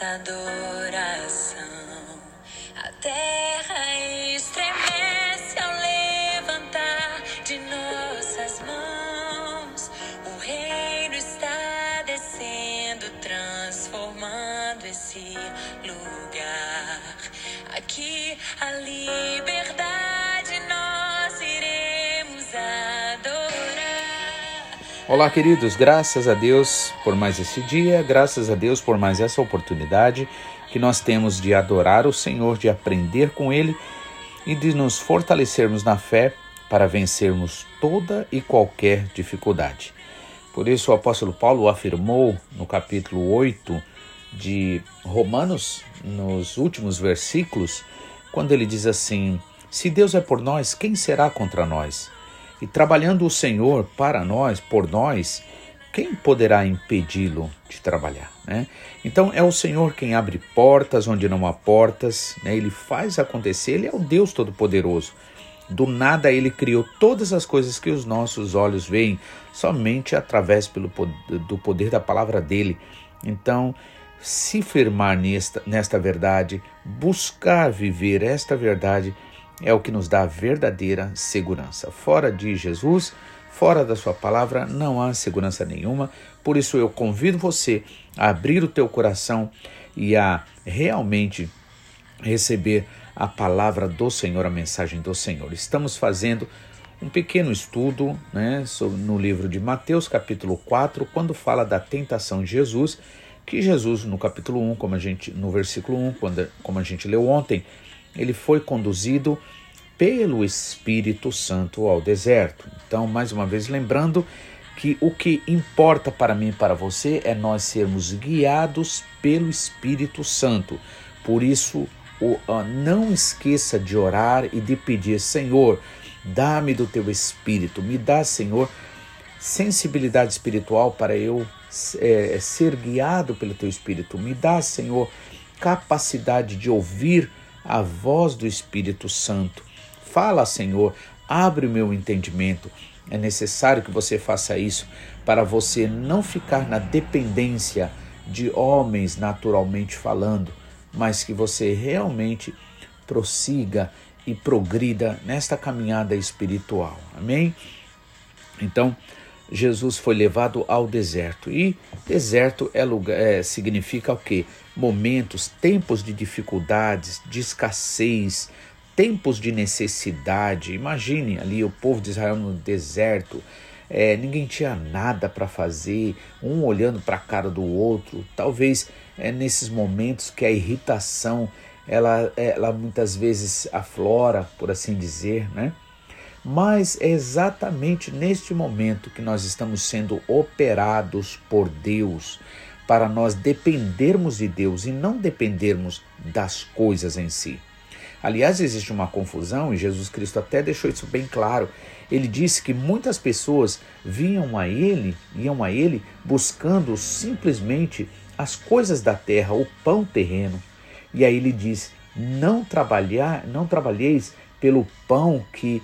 adoração. A terra estremece ao levantar de nossas mãos. O reino está descendo, transformando esse lugar. Aqui a liberdade nós iremos adorar. Olá, queridos, graças a Deus por mais esse dia, graças a Deus por mais essa oportunidade que nós temos de adorar o Senhor, de aprender com Ele e de nos fortalecermos na fé para vencermos toda e qualquer dificuldade. Por isso o apóstolo Paulo afirmou no capítulo 8 de Romanos, nos últimos versículos, quando ele diz assim: se Deus é por nós, quem será contra nós? E trabalhando o Senhor para nós, por nós, quem poderá impedi-lo de trabalhar, né? Então é o Senhor quem abre portas onde não há portas, né? Ele faz acontecer, Ele é o Deus Todo-Poderoso. Do nada Ele criou todas as coisas que os nossos olhos veem, somente através do poder da palavra dEle. Então, se firmar nesta verdade, buscar viver esta verdade, é o que nos dá a verdadeira segurança. Fora de Jesus, fora da sua palavra, não há segurança nenhuma. Por isso eu convido você a abrir o teu coração e a realmente receber a palavra do Senhor, a mensagem do Senhor. Estamos fazendo um pequeno estudo, né, no livro de Mateus, capítulo 4, quando fala da tentação de Jesus, que Jesus, no capítulo 1, no versículo 1, como a gente leu ontem, ele foi conduzido pelo Espírito Santo ao deserto. Então, mais uma vez, lembrando que o que importa para mim e para você é nós sermos guiados pelo Espírito Santo. Por isso, não esqueça de orar e de pedir: Senhor, dá-me do teu Espírito, me dá, Senhor, sensibilidade espiritual para eu ser guiado pelo teu Espírito. Me dá, Senhor, capacidade de ouvir a voz do Espírito Santo. Fala, Senhor, abre o meu entendimento. É necessário que você faça isso para você não ficar na dependência de homens naturalmente falando, mas que você realmente prossiga e progrida nesta caminhada espiritual. Amém? Então, Jesus foi levado ao deserto. E deserto significa o quê? Momentos, tempos de dificuldades, de escassez, tempos de necessidade. Imagine ali o povo de Israel no deserto, ninguém tinha nada para fazer, um olhando para a cara do outro. Talvez nesses momentos que a irritação, ela muitas vezes aflora, por assim dizer, né? Mas é exatamente neste momento que nós estamos sendo operados por Deus, para nós dependermos de Deus e não dependermos das coisas em si. Aliás, existe uma confusão e Jesus Cristo até deixou isso bem claro. Ele disse que muitas pessoas iam a ele buscando simplesmente as coisas da terra, o pão terreno. E aí ele diz: não trabalheis pelo pão que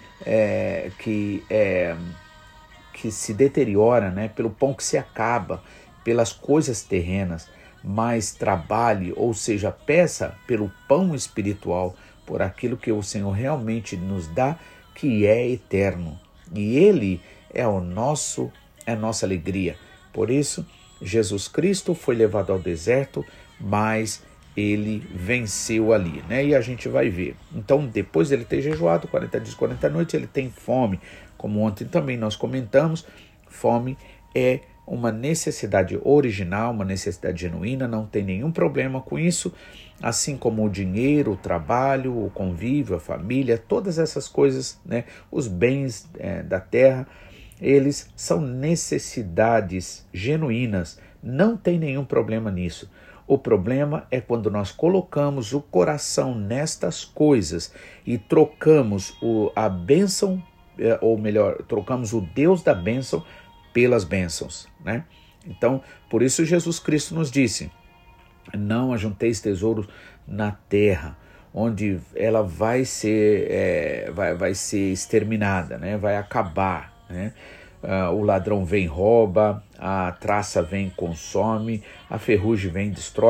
se deteriora, né? Pelo pão que se acaba, pelas coisas terrenas, mas trabalhe, ou seja, peça pelo pão espiritual, por aquilo que o Senhor realmente nos dá, que é eterno. E Ele é a nossa alegria. Por isso, Jesus Cristo foi levado ao deserto, mas Ele venceu ali, né? E a gente vai ver. Então, depois dele ter jejuado 40 dias, 40 noites, ele tem fome. Como ontem também nós comentamos, fome é uma necessidade original, uma necessidade genuína, não tem nenhum problema com isso, assim como o dinheiro, o trabalho, o convívio, a família, todas essas coisas, né? Os bens da terra, eles são necessidades genuínas, não tem nenhum problema nisso. O problema é quando nós colocamos o coração nestas coisas e trocamos a bênção, ou melhor, trocamos o Deus da bênção pelas bênçãos, né? Então, por isso Jesus Cristo nos disse: não ajunteis tesouros na terra, onde ela vai ser exterminada, né? Vai acabar, né? O ladrão vem e rouba, a traça vem e consome, a ferrugem vem e destrói.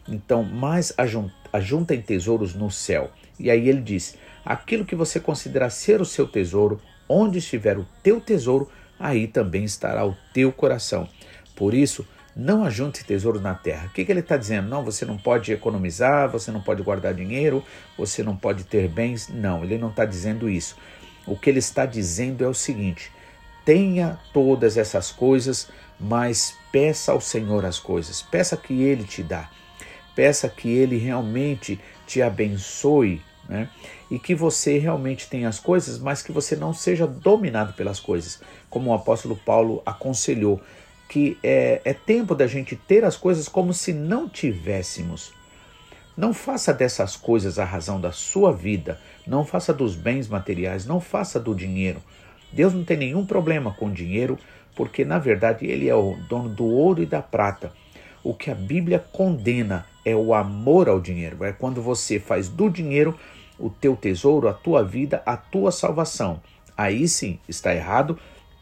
Então, mais ajuntem tesouros no céu. E aí ele diz, aquilo que você considera ser o seu tesouro, onde estiver o teu tesouro, aí também estará o teu coração. Por isso, não ajunte tesouro na terra. O que ele está dizendo? Não, você não pode economizar, você não pode guardar dinheiro, você não pode ter bens. Não, ele não está dizendo isso. O que ele está dizendo é o seguinte, tenha todas essas coisas, mas peça ao Senhor as coisas. Peça que Ele te dá. Peça que Ele realmente te abençoe, né? E que você realmente tenha as coisas, mas que você não seja dominado pelas coisas. Como o apóstolo Paulo aconselhou, que é tempo da gente ter as coisas como se não tivéssemos. Não faça dessas coisas a razão da sua vida. Não faça dos bens materiais, não faça do dinheiro. Deus não tem nenhum problema com o dinheiro, porque na verdade Ele é o dono do ouro e da prata. O que a Bíblia condena é o amor ao dinheiro. É quando você faz do dinheiro o teu tesouro, a tua vida, a tua salvação. Aí sim está errado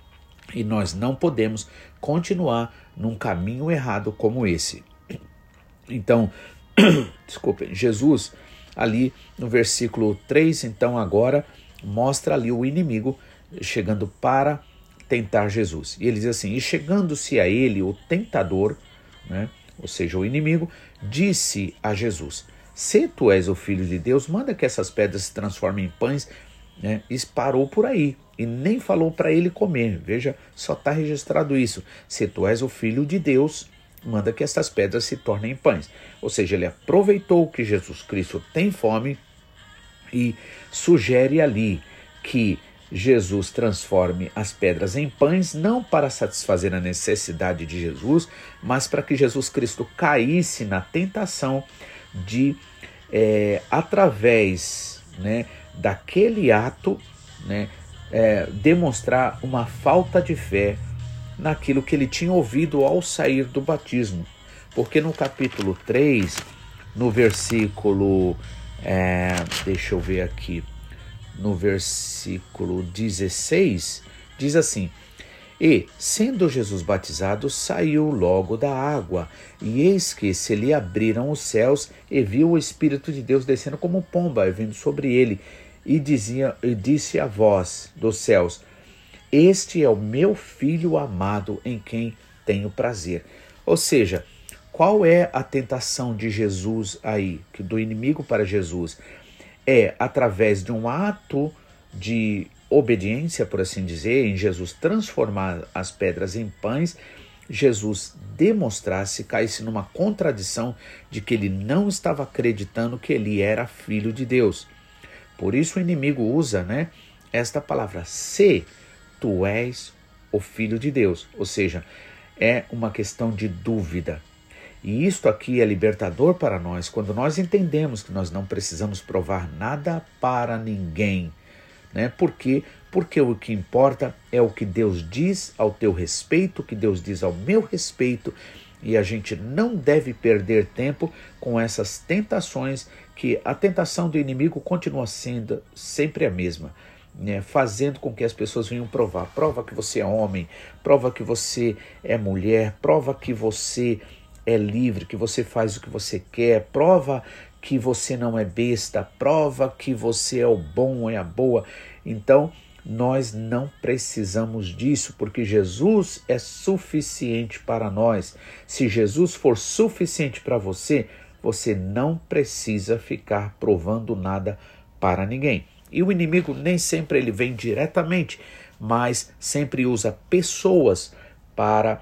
e nós não podemos continuar num caminho errado como esse. Então, desculpem, Jesus ali no versículo 3, então agora mostra ali o inimigo chegando para tentar Jesus. E ele diz assim, e chegando-se a ele o tentador, né, ou seja, o inimigo, disse a Jesus, se tu és o Filho de Deus, manda que essas pedras se transformem em pães, né? E parou por aí, e nem falou para ele comer. Veja, só está registrado isso. Se tu és o Filho de Deus, manda que essas pedras se tornem pães. Ou seja, ele aproveitou que Jesus Cristo tem fome e sugere ali que Jesus transforme as pedras em pães, não para satisfazer a necessidade de Jesus, mas para que Jesus Cristo caísse na tentação de, através, né, daquele ato, né, demonstrar uma falta de fé naquilo que ele tinha ouvido ao sair do batismo. Porque no capítulo 3, no versículo, deixa eu ver aqui, no versículo 16, diz assim, e, sendo Jesus batizado, saiu logo da água, e eis que se lhe abriram os céus, e viu o Espírito de Deus descendo como pomba, vindo sobre ele, e disse a voz dos céus, este é o meu Filho amado, em quem tenho prazer. Ou seja, qual é a tentação de Jesus aí, do inimigo para Jesus? É através de um ato de obediência, por assim dizer, em Jesus transformar as pedras em pães, Jesus demonstrasse, caísse numa contradição de que ele não estava acreditando que ele era filho de Deus. Por isso o inimigo usa, né, esta palavra, se tu és o Filho de Deus, ou seja, é uma questão de dúvida. E isto aqui é libertador para nós, quando nós entendemos que nós não precisamos provar nada para ninguém, né? Por quê? Porque o que importa é o que Deus diz ao teu respeito, o que Deus diz ao meu respeito, e a gente não deve perder tempo com essas tentações, que a tentação do inimigo continua sendo sempre a mesma, né? Fazendo com que as pessoas venham provar. Prova que você é homem, prova que você é mulher, prova que você é livre, que você faz o que você quer, prova que você não é besta, prova que você é o bom, é a boa. Então, nós não precisamos disso, porque Jesus é suficiente para nós. Se Jesus for suficiente para você, você não precisa ficar provando nada para ninguém. E o inimigo nem sempre ele vem diretamente, mas sempre usa pessoas para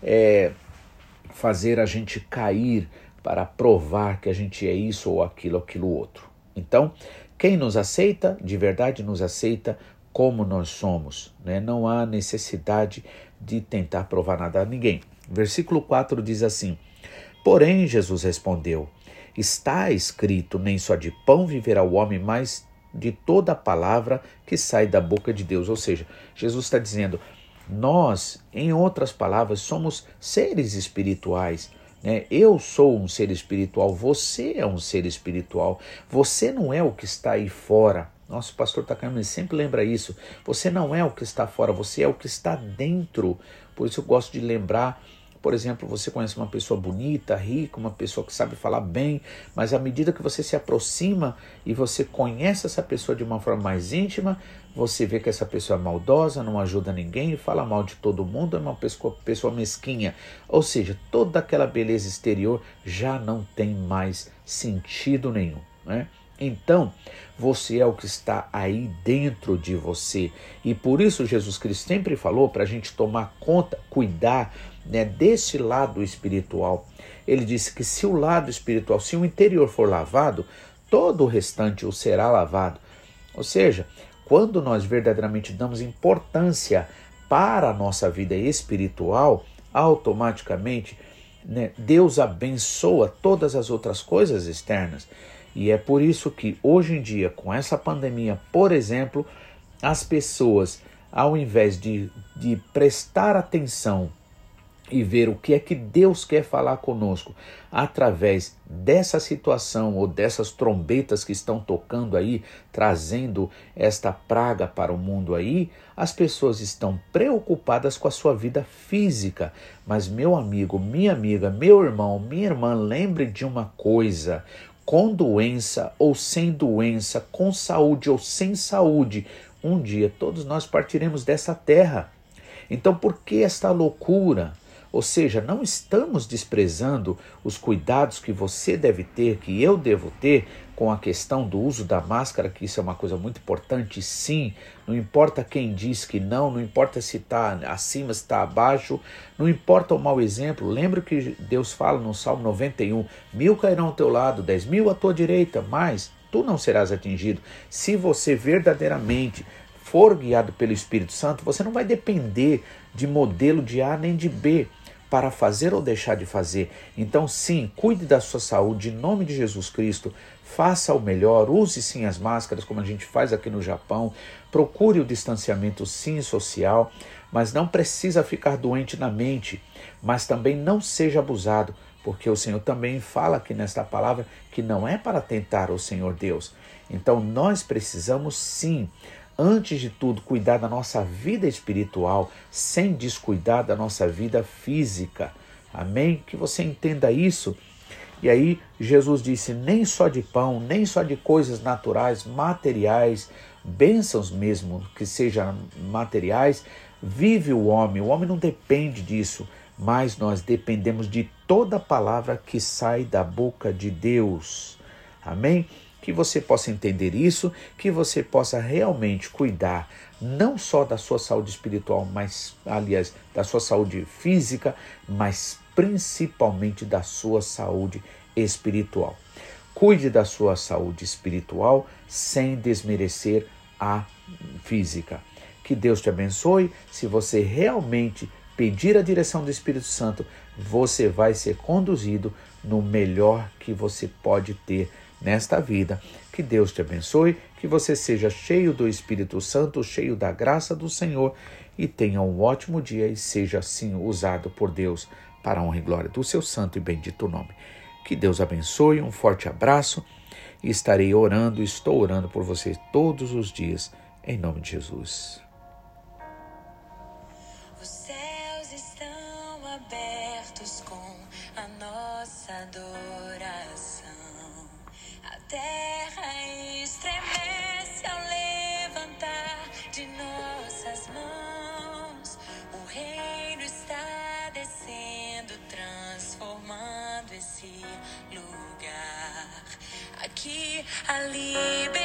fazer a gente cair, para provar que a gente é isso ou aquilo outro. Então, quem nos aceita, de verdade nos aceita como nós somos, né? Não há necessidade de tentar provar nada a ninguém. Versículo 4 diz assim, porém Jesus respondeu, está escrito, nem só de pão viverá o homem, mas de toda a palavra que sai da boca de Deus. Ou seja, Jesus está dizendo, nós, em outras palavras, somos seres espirituais, né? Eu sou um ser espiritual, você é um ser espiritual, você não é o que está aí fora. Nosso pastor Takayama sempre lembra isso, você não é o que está fora, você é o que está dentro. Por isso eu gosto de lembrar Por exemplo, você conhece uma pessoa bonita, rica, uma pessoa que sabe falar bem, mas à medida que você se aproxima e você conhece essa pessoa de uma forma mais íntima, você vê que essa pessoa é maldosa, não ajuda ninguém, fala mal de todo mundo, é uma pessoa mesquinha. Ou seja, toda aquela beleza exterior já não tem mais sentido nenhum, né? Então, você é o que está aí dentro de você. E por isso Jesus Cristo sempre falou para a gente tomar conta, cuidar, né, desse lado espiritual. Ele disse que se o lado espiritual, se o interior for lavado, todo o restante o será lavado. Ou seja, quando nós verdadeiramente damos importância para a nossa vida espiritual, automaticamente, né, Deus abençoa todas as outras coisas externas. E é por isso que hoje em dia, com essa pandemia, por exemplo, as pessoas, ao invés de prestar atenção e ver o que é que Deus quer falar conosco através dessa situação ou dessas trombetas que estão tocando aí, trazendo esta praga para o mundo aí, as pessoas estão preocupadas com a sua vida física. Mas meu amigo, minha amiga, meu irmão, minha irmã, lembre de uma coisa: com doença ou sem doença, com saúde ou sem saúde, um dia todos nós partiremos dessa terra. Então por que esta loucura? Ou seja, não estamos desprezando os cuidados que você deve ter, que eu devo ter com a questão do uso da máscara, que isso é uma coisa muito importante, sim. Não importa quem diz que não importa se está acima, se está abaixo, não importa o mau exemplo. Lembra que Deus fala no Salmo 91, 1000 cairão ao teu lado, 10.000 à tua direita, mas tu não serás atingido. Se você verdadeiramente for guiado pelo Espírito Santo, você não vai depender de modelo de A nem de B para fazer ou deixar de fazer. Então sim, cuide da sua saúde, em nome de Jesus Cristo, faça o melhor, use sim as máscaras como a gente faz aqui no Japão, procure o distanciamento sim social, mas não precisa ficar doente na mente, mas também não seja abusado, porque o Senhor também fala aqui nesta palavra que não é para tentar o Senhor Deus. Então nós precisamos sim, antes de tudo, cuidar da nossa vida espiritual, sem descuidar da nossa vida física. Amém? Que você entenda isso. E aí Jesus disse, nem só de pão, nem só de coisas naturais, materiais, bênçãos mesmo, que sejam materiais, vive o homem não depende disso, mas nós dependemos de toda palavra que sai da boca de Deus. Amém? Que você possa entender isso, que você possa realmente cuidar não só da sua saúde espiritual, mas, aliás, da sua saúde física, mas principalmente da sua saúde espiritual. Cuide da sua saúde espiritual sem desmerecer a física. Que Deus te abençoe. Se você realmente pedir a direção do Espírito Santo, você vai ser conduzido no melhor que você pode ter nesta vida. Que Deus te abençoe, que você seja cheio do Espírito Santo, cheio da graça do Senhor e tenha um ótimo dia e seja assim usado por Deus para a honra e glória do seu santo e bendito nome. Que Deus abençoe, um forte abraço e estou orando por você todos os dias, em nome de Jesus. Os céus estão abertos com a nossa adoração. A terra estremece ao levantar de nossas mãos. O reino está descendo, transformando esse lugar. Aqui a liberdade